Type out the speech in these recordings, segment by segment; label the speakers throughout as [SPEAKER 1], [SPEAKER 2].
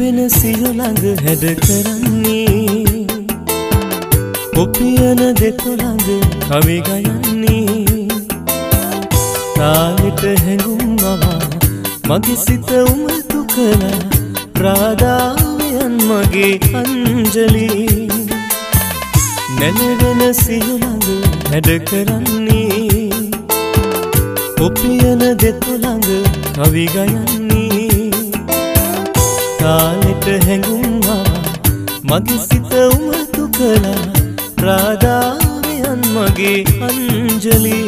[SPEAKER 1] නෙලවෙන සියු ළඟ හැඩ කරන්නේ ඔපියන දෙතු ළඟ කවි ගයන්නේ තාලෙට හැඟුම් අවා මගේ සිත උමතු කළා රාදාවියන් මගේ අංජලි නෙලවෙන සියු ළඟ හැඩ කරන්නේ ඔපියන දෙතු ළඟ කවි ගයන්නේ තාලෙට හැඟුම් ආවා මගේ සිත උමතු කළා රාදාවියන් මගේ අංජලි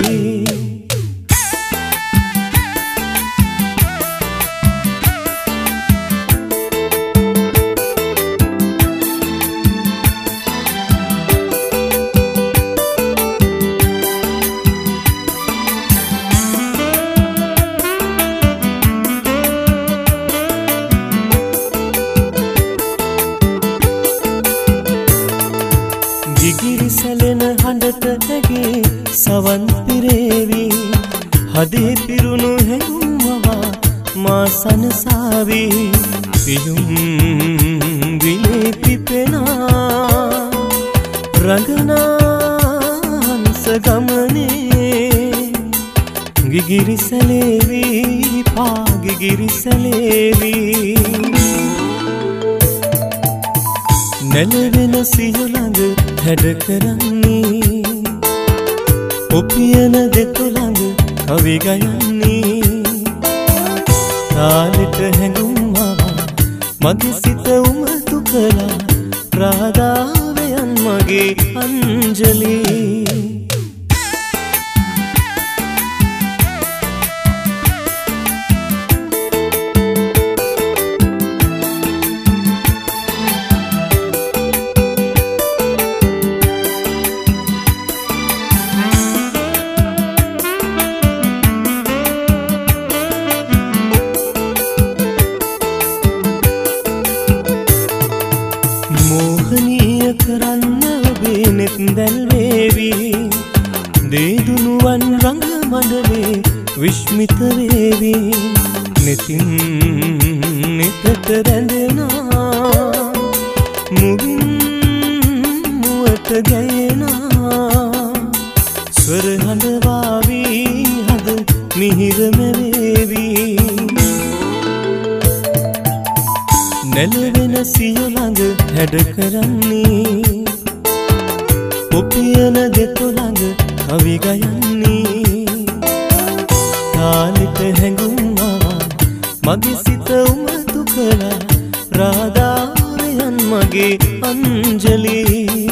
[SPEAKER 1] ගිගිරිසැලෙන හඬට ඇගේ සවන් පිරේවි හදේ පිරුණු හැඟුම්මවා මා සනසාවි පියුම් විලේ පිපෙනා රඟනාන්ස ගමනේ ගිගිරිසැලේවි පා ගිගිරිසැලේවි නෙලවෙන සියු ළඟ හැඩ කරන්නේ ඔපියන දෙතු ළඟ කවි ගයන්නේ තාලෙට හැඟුම් ආවා මගේ සිත උමතු කළා රාදාවියන් මගේ අංජලි මෝහනීය කරන්න ඔබේ නෙත් දැල්වේවි දේදුනුවන් රඟ මඩලේ විශ්මිත වේවි නෙතින් නෙතට රැඳෙනා මුවින් මුවට ගැයෙනා ස්වර හඬවාවි හද මිහිරම වේවි නෙලවෙන සියු ළඟ හැඩ කරන්නේ ඔපියන දෙතු ළඟ කවි ගයන්නේ තාලෙට හැඟුම් ආවා මගේ සිත උමතු කළා රාදාවියන් මගේ අංජලි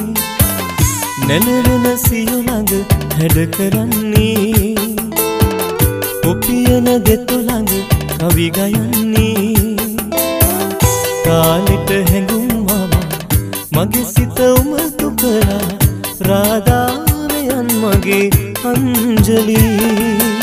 [SPEAKER 1] නෙලවෙන සියු ළඟ හැඩ කරන්නේ ඔපියන දෙතු ළඟ කවි ගයන්නේ තාලෙට හැඟුම් ආවා මගේ සිත උමතු කළා රාදාවියන් මගේ අංජලි